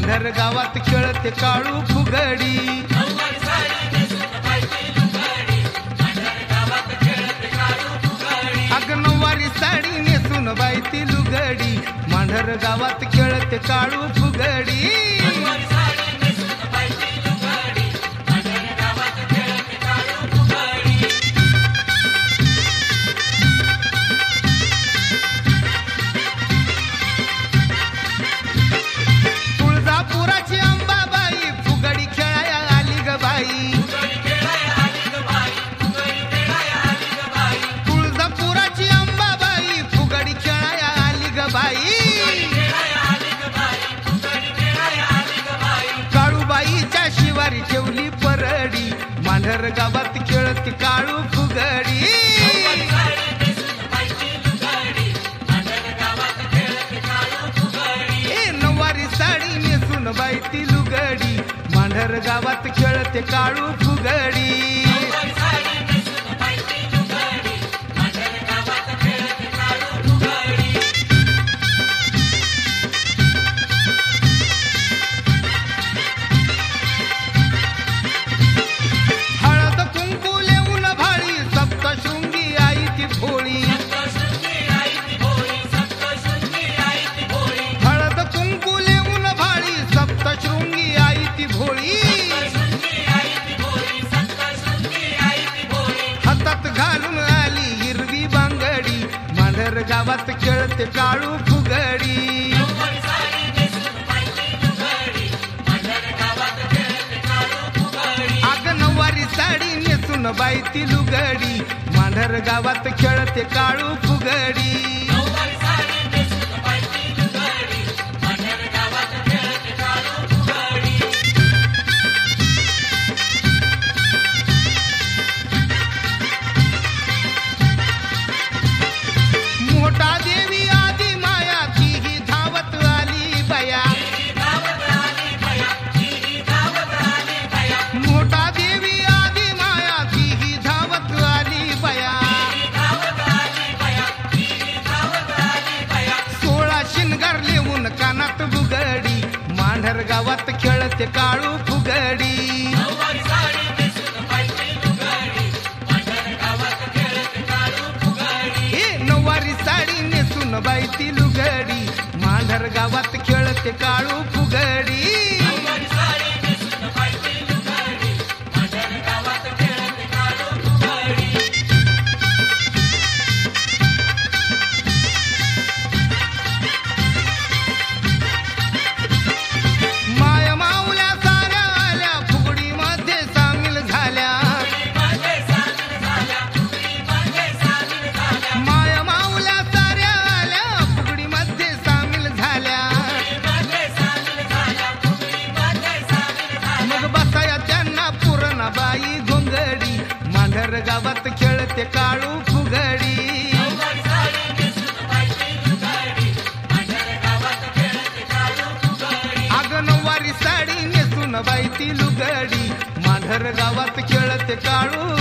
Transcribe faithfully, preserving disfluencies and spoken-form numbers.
मांढर गावात खेळते काळू फुगडी. अग नऊवारी साडी नेसून बाई ती लुगडी, मांढर गावात खेळते काळू फुगडी. तुळजापुराची अंबाबाई फुगडी खेळाया आली ग बाई. तुळजापुराची अंबाबाई फुगडी खेळाया आली ग बाई. काळूबाईच्या शिवारी ठेवली परडी, मांढर गावात खेळते काळू फुगडी. साडी नेसून बाई ती लुगडी, मांढर गावात खेळते काळू फुगडी. हळद कुंकू लेऊन भाळी सप्तशृंगी आई ती भोळी. हळद कुंकू सप्तशृंगी आई ती भोळी. हातात घालून आली हिरवी बांगडी, मांढर गावात खेळते काळू फुगडी. अग नऊवारी साडी नेसून बाई ती लुगडी, मांढर गावात खेळते काळू फुगडी. मोठा देवी आदी माया तीही धावत आली बया. मोठा देवी आदी माया तीही धावत आली बया. सोळा शिनगार लेऊन कानात बुगडी, मांढर गावात खेळते काळू फुगडी. साडी नेसून बाई ती लुगडी, मांढर गावात खेळते काळू फुगडी. माया माऊल्या साऱ्या आल्या फुगडी मध्ये सामील झाल्या. माया माऊल्या साऱ्या आल्या फुगडी मध्ये सामील झाल्या. मग बसाया त्यांना पुरणबाई घोंगडी, मांढर गावात खेळते काळू फुगडी. अग नऊवारी साडी नेसून बाई ती लुगडी, मांढर गावात खेळते काळू